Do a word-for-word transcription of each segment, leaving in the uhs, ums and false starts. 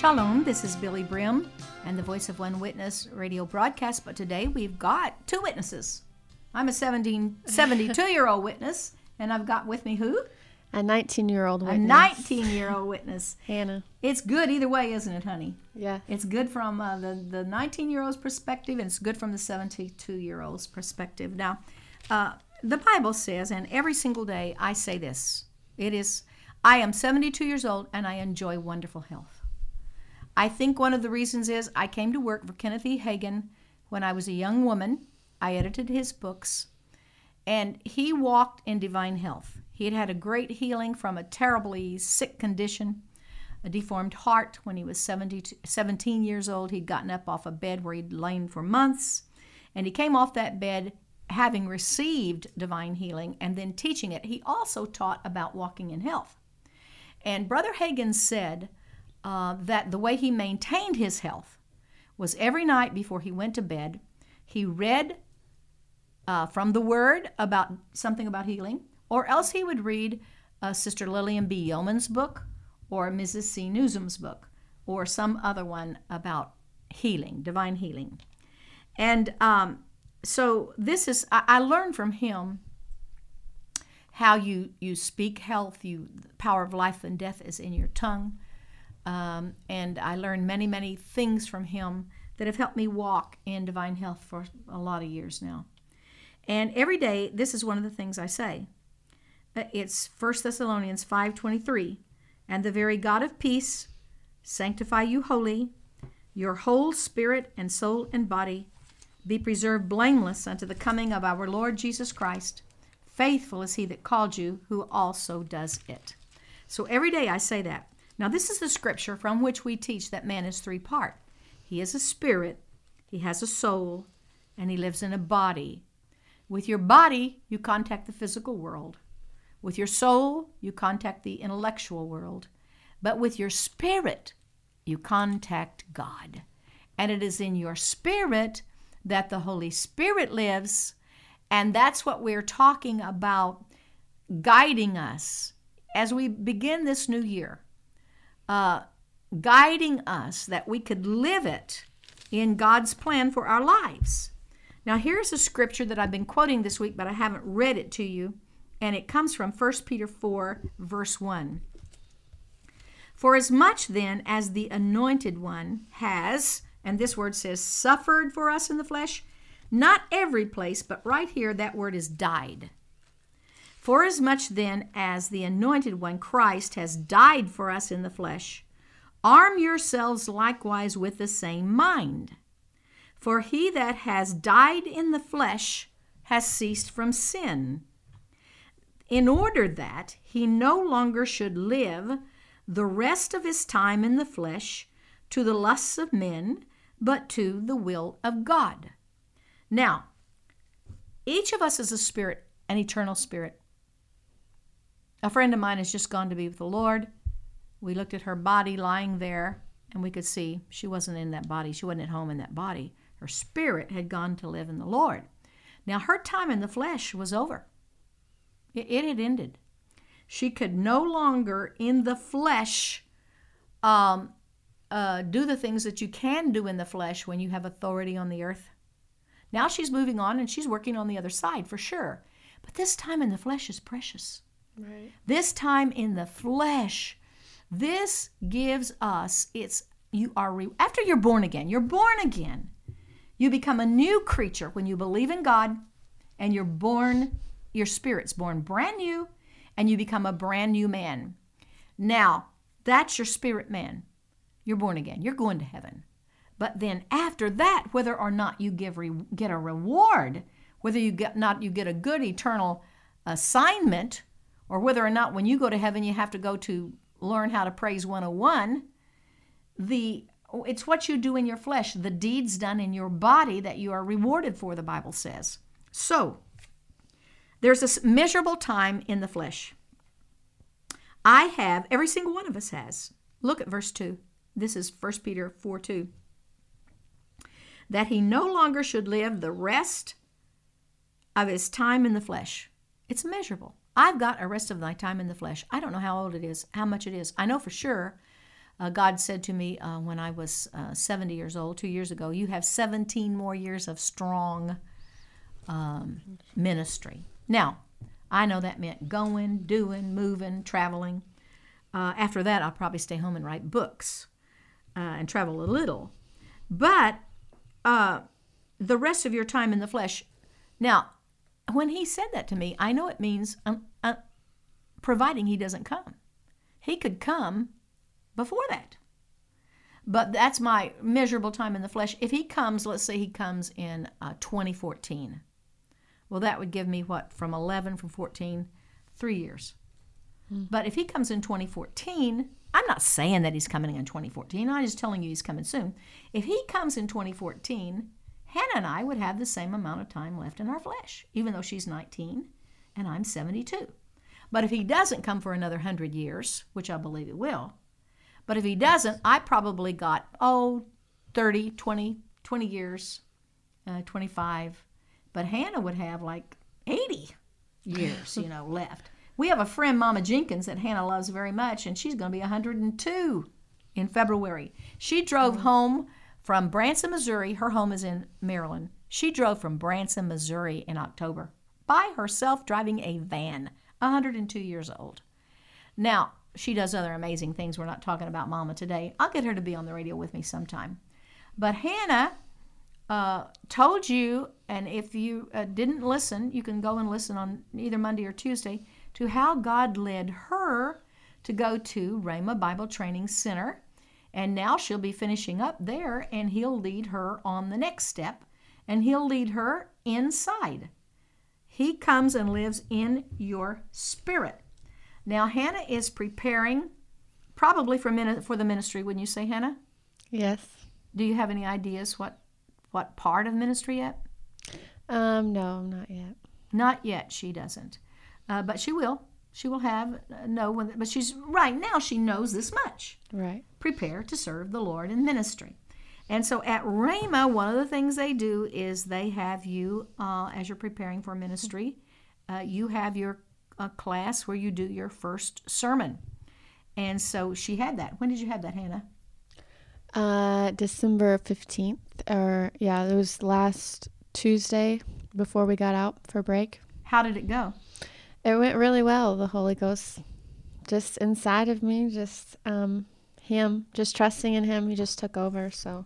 Shalom, this is Billy Brim and the Voice of One Witness radio broadcast, but today we've got two witnesses. I'm a seventeen, seventy-two-year-old witness, and I've got with me who? A nineteen-year-old witness. A nineteen-year-old witness. Hannah. It's good either way, isn't it, honey? Yeah. It's good from uh, the, the nineteen-year-old's perspective, and it's good from the seventy-two-year-old's perspective. Now, uh, the Bible says, and every single day I say this, it is, I am seventy-two years old, and I enjoy wonderful health. I think one of the reasons is I came to work for Kenneth E. Hagin when I was a young woman. I edited his books, and he walked in divine health. He had had a great healing from a terribly sick condition, a deformed heart. When he was seventy, seventeen years old, he'd gotten up off a bed where he'd lain for months, and he came off that bed having received divine healing and then teaching it. He also taught about walking in health. And Brother Hagin said uh, that the way he maintained his health was every night before he went to bed, he read uh, from the Word about something about healing, or else he would read uh, Sister Lillian B. Yeoman's book or Missus C. Newsom's book or some other one about healing, divine healing. And um, so this is, I, I learned from him how you, you speak health, you, the power of life and death is in your tongue. Um, and I learned many, many things from him that have helped me walk in divine health for a lot of years now. And every day, this is one of the things I say. It's First Thessalonians five twenty-three. And the very God of peace sanctify you wholly, your whole spirit and soul and body be preserved blameless unto the coming of our Lord Jesus Christ. Faithful is he that called you, who also does it. So every day I say that. Now this is the scripture from which we teach that man is three-part. He is a spirit, he has a soul, and he lives in a body. With your body, you contact the physical world. With your soul, you contact the intellectual world. But with your spirit, you contact God. And it is in your spirit that the Holy Spirit lives, and that's what we're talking about, guiding us as we begin this new year, uh, guiding us that we could live it in God's plan for our lives. Now, here's a scripture that I've been quoting this week, but I haven't read it to you, and it comes from First Peter four, verse one. For as much then as the Anointed One has, and this word says, suffered for us in the flesh, not every place, but right here, that word is died. For as much then as the Anointed One, Christ, has died for us in the flesh, arm yourselves likewise with the same mind. For he that has died in the flesh has ceased from sin, in order that he no longer should live the rest of his time in the flesh to the lusts of men, but to the will of God. Now, each of us is a spirit, an eternal spirit. A friend of mine has just gone to be with the Lord. We looked at her body lying there, and we could see she wasn't in that body. She wasn't at home in that body. Her spirit had gone to live in the Lord. Now, her time in the flesh was over. It, it had ended. She could no longer, in the flesh, um, uh, do the things that you can do in the flesh when you have authority on the earth. Now she's moving on, and she's working on the other side, for sure. But this time in the flesh is precious. Right. This time in the flesh, this gives us, it's, you are, re, after you're born again, you're born again. You become a new creature when you believe in God, and you're born, your spirit's born brand new, and you become a brand new man. Now, that's your spirit man. You're born again. You're going to heaven. But then after that, whether or not you give re, get a reward, whether you get not you get a good eternal assignment, or whether or not when you go to heaven you have to go to learn how to praise one oh one, the it's what you do in your flesh, the deeds done in your body that you are rewarded for, the Bible says. So, there's a measurable time in the flesh. I have, every single one of us has. Look at verse two. This is First Peter four two. That he no longer should live the rest of his time in the flesh. It's measurable. I've got a rest of my time in the flesh. I don't know how old it is, how much it is. I know for sure Uh, God said to me uh, when I was uh, seventy years old, two years ago, you have seventeen more years of strong um, ministry. Now, I know that meant going, doing, moving, traveling. Uh, after that, I'll probably stay home and write books uh, and travel a little. But uh, the rest of your time in the flesh. Now, when he said that to me, I know it means um, uh, providing he doesn't come. He could come before that. But that's my measurable time in the flesh. If he comes, let's say he comes in uh, twenty fourteen. Well, that would give me what, from eleven, from fourteen, three years. Mm. But if he comes in twenty fourteen, I'm not saying that he's coming in twenty fourteen. I'm just telling you he's coming soon. If he comes in twenty fourteen, Hannah and I would have the same amount of time left in our flesh, even though she's nineteen and I'm seventy-two. But if he doesn't come for another one hundred years, which I believe he will, but if he doesn't, I probably got, oh, thirty, twenty, twenty years, uh, twenty-five. But Hannah would have like eighty years, you know, left. We have a friend, Mama Jenkins, that Hannah loves very much, and she's going to be one hundred two in February. She drove mm-hmm. home from Branson, Missouri. Her home is in Maryland. She drove from Branson, Missouri in October by herself, driving a van, one hundred two years old. Now, she does other amazing things. We're not talking about Mama today. I'll get her to be on the radio with me sometime. But Hannah uh, told you, and if you uh, didn't listen, you can go and listen on either Monday or Tuesday, to how God led her to go to Rhema Bible Training Center. And now she'll be finishing up there, and he'll lead her on the next step, and he'll lead her inside. He comes and lives in your spirit. Now, Hannah is preparing probably for min- for the ministry, wouldn't you say, Hannah? Yes. Do you have any ideas what what part of ministry yet? Um, no, not yet. Not yet, she doesn't. Uh, but she will. She will have, uh, know, when, but she's, right now she knows this much. Right. Prepare to serve the Lord in ministry. And so at Rhema, one of the things they do is they have you, uh, as you're preparing for ministry, uh, you have your uh, class where you do your first sermon. And so she had that. When did you have that, Hannah? Uh, December fifteenth, or yeah, it was last Tuesday before we got out for break. How did it go? It went really well. The Holy Ghost just inside of me, just um, him, just trusting in him. He just took over. So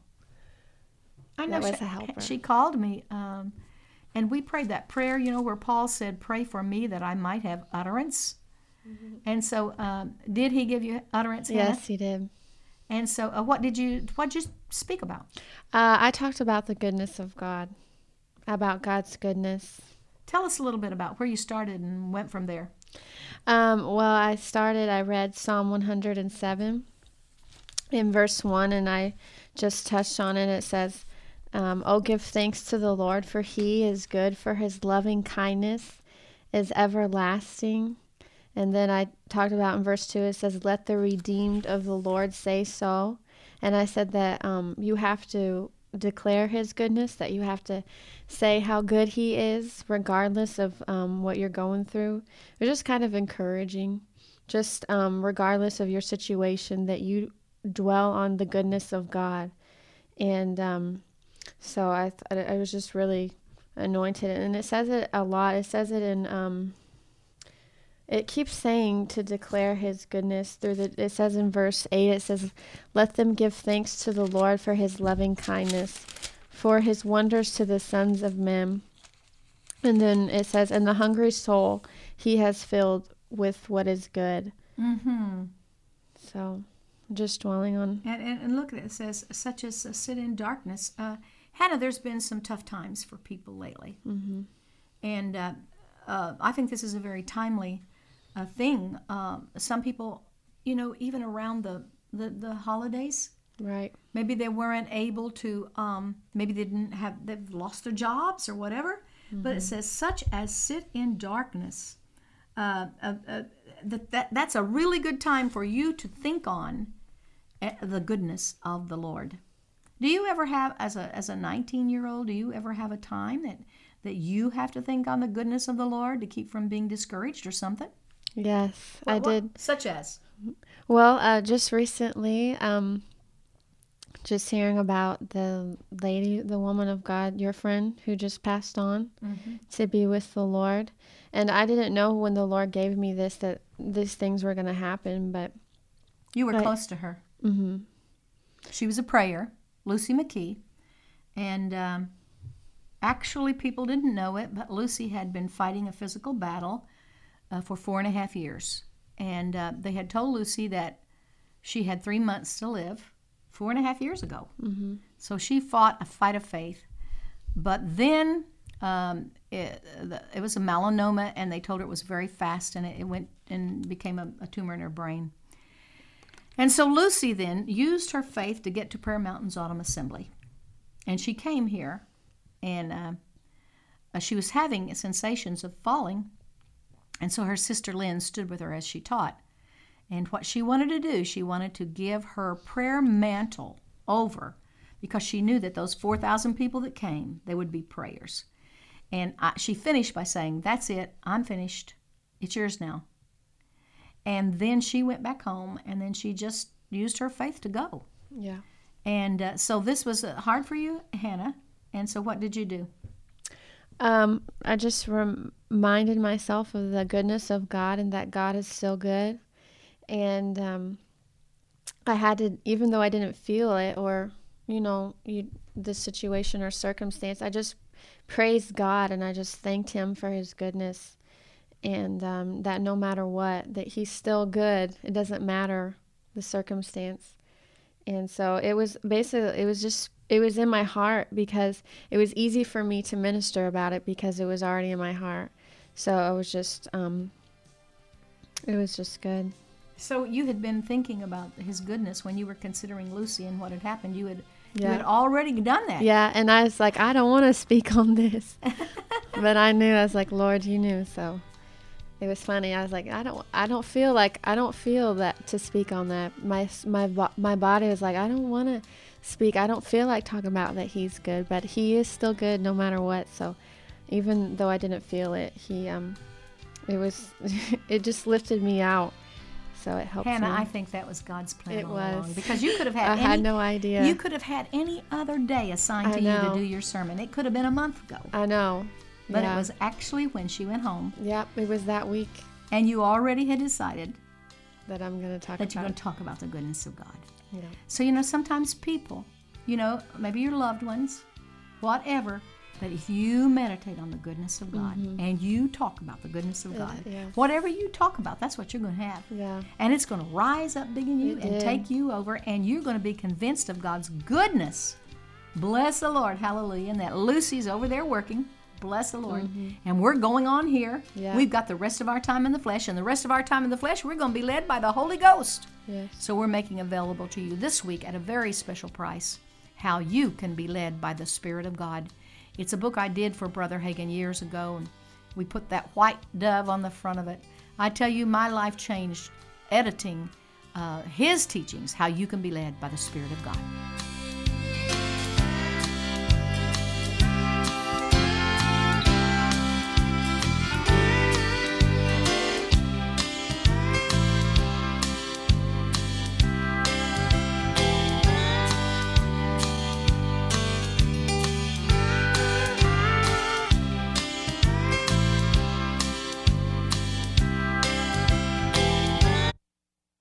I know that was she, a helper. She called me, um, and we prayed that prayer, you know, where Paul said, pray for me that I might have utterance. Mm-hmm. And so um, did he give you utterance, Hannah? Yes, he did. And so uh, what did you what did you speak about? Uh, I talked about the goodness of God, about God's goodness. Tell us a little bit about where you started and went from there. Um, well, I started, I read Psalm one hundred seven in verse one, and I just touched on it. It says, um, oh, give thanks to the Lord, for he is good, for his loving kindness is everlasting. And then I talked about in verse two, it says, let the redeemed of the Lord say so. And I said that um, you have to declare his goodness, that you have to say how good he is, regardless of um, what you're going through. It's just kind of encouraging, just um, regardless of your situation, that you dwell on the goodness of God. And um, so I, th- I was just really anointed. And it says it a lot. It says it in... Um, It keeps saying to declare his goodness through the, it says in verse eight, it says, let them give thanks to the Lord for his loving kindness, for his wonders to the sons of men. And then it says, and the hungry soul he has filled with what is good. Mm-hmm. So just dwelling on. And, and, and look at it, it says, such as uh, sit in darkness. Uh, Hannah, there's been some tough times for people lately. Mm-hmm. And uh, uh, I think this is a very timely a thing. Um, some people, you know, even around the, the, the holidays, right? Maybe they weren't able to, um, maybe they didn't have, they've lost their jobs or whatever. Mm-hmm. But it says, such as sit in darkness. Uh, uh, uh, that, that That's a really good time for you to think on uh, the goodness of the Lord. Do you ever have, as a as a nineteen-year-old, do you ever have a time that, that you have to think on the goodness of the Lord to keep from being discouraged or something? Yes, what, I what, did. Such as? Well, uh, just recently, um, just hearing about the lady, the woman of God, your friend who just passed on Mm-hmm. to be with the Lord. And I didn't know when the Lord gave me this that these things were going to happen, but You were I- close to her. hmm She was a prayer, Lucy McKee. And um, actually, people didn't know it, but Lucy had been fighting a physical battle uh, for four and a half years. And uh, they had told Lucy that she had three months to live four and a half years ago. hmm So she fought a fight of faith. But then um, it, the, it was a melanoma, and they told her it was very fast, and it, it went and became a, a tumor in her brain. And so Lucy then used her faith to get to Prayer Mountain's Autumn Assembly. And she came here, and uh, uh, she was having sensations of falling. And so her sister Lynn stood with her as she taught. And what she wanted to do, she wanted to give her prayer mantle over, because she knew that those four thousand people that came, they would be prayers. And I, she finished by saying, "That's it, I'm finished. It's yours now." And then she went back home, and then she just used her faith to go. Yeah. And uh, so this was uh, hard for you, Hannah. And so what did you do? Um, I just rem- reminded myself of the goodness of God and that God is still good. And um, I had to, even though I didn't feel it or, you know, you, the situation or circumstance, I just praised God and I just thanked Him for His goodness. And um, that no matter what, that He's still good. It doesn't matter the circumstance. And so it was basically, it was just, it was in my heart because it was easy for me to minister about it because it was already in my heart. So it was just, um, it was just good. So you had been thinking about His goodness when you were considering Lucy and what had happened. You had you Yeah. had already done that. Yeah, and I was like, I don't want to speak on this. But I knew, I was like, Lord, you knew. So it was funny. I was like, I don't, I don't feel like, I don't feel that to speak on that. My, my, bo- my body was like, I don't want to speak. I don't feel like talking about that He's good, but He is still good no matter what. So even though I didn't feel it, He, um, it was, it just lifted me out. So it helped Hannah, me. I think that was God's plan It all was. along, because you could have had I any, had no idea. you could have had any other day assigned I to you to know. do your sermon. It could have been a month ago, I know. but yeah. it was actually when she went home, Yep, it was that week and you already had decided that I'm going to talk that you're about going to talk about the goodness of God. it. Yeah. So, you know, sometimes people, you know, maybe your loved ones, whatever, but if you meditate on the goodness of God and you talk about the goodness of God, yes. whatever you talk about, that's what you're going to have. Yeah. And it's going to rise up big in you It and did. take you over, and you're going to be convinced of God's goodness. Bless the Lord, hallelujah. And that Lucy's over there working. Bless the Lord. And we're going on here. Yeah. We've got the rest of our time in the flesh, and the rest of our time in the flesh, we're going to be led by the Holy Ghost. Yes. So we're making available to you this week at a very special price how you can be led by the Spirit of God. It's a book I did for Brother Hagin years ago, and we put that white dove on the front of it. I tell you, my life changed editing uh, his teachings, how you can be led by the Spirit of God.